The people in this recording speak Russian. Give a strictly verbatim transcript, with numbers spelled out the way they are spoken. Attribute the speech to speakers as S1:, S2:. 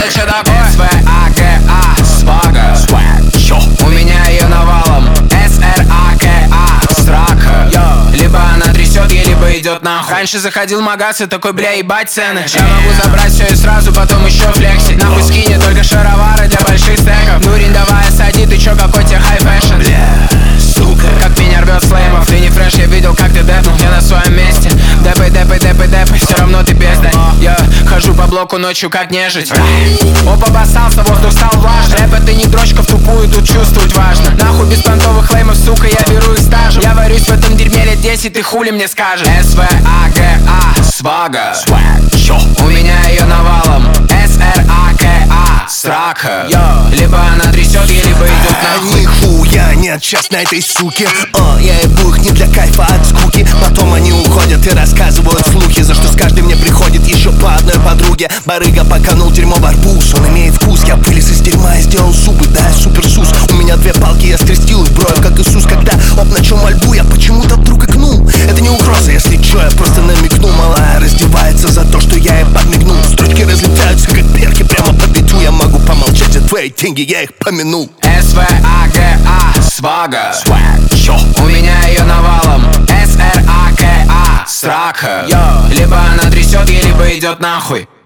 S1: Это что такое? эс вэ а гэ а, свага. У меня ее навалом. эс эр а ка а, срака. Либо она трясет, ей, либо идет нахуй. Раньше заходил в магаз и такой, бля, ебать цены. Я могу забрать все и сразу, потом еще флексить. Нахуй скинет только шаровары для больших стеков. Нурин, давай осади, ты чё, какой тебе хай фэшн?
S2: Бля, сука.
S1: Как меня рвет слэймов. Ты не фреш, я видел, как ты депнул. Я на своем месте. Депай, депай, депай, депай, все равно ты бездарь. Я хожу по блоку ночью, как нежить. Оп, обоссался, воздух стал влажным. Рэп это не дрочка в тупую, тут чувствовать важно. Нахуй без понтовых леймов, сука, я беру их стажем. Я варюсь в этом дерьме лет десять, ты хули мне скажешь? эс вэ а гэ а, свага. У меня ее навалом. эс эр а ка а, срака. Либо она трясет, ей, либо идет нахуй.
S2: Нихуя нет сейчас на этой суке. О, я ебу их не для кайфа, от скуки. Потом они уходят и рассказывают слухи, за что с каждым мне приходит еще по одной подруге. Барыга поканул дерьмо в арбуз, он имеет вкус. Я вылез из дерьма и сделал зубы, да, я супер сус. У меня две палки, я скрестил их броем, как Иисус. Когда оп, начал мольбу, я почему-то вдруг икнул. Это не угроза, если чё, я просто намекну. Малая раздевается за то, что я ей подмигнул. Строчки разлетаются, как перки, прямо по биту. Я могу помолчать, за твои деньги я их помянул.
S1: эс вэ а гэ а, свага. У меня ее навалом. эс эр а ка а, срака. Либо она трясет, ей, либо идет нахуй.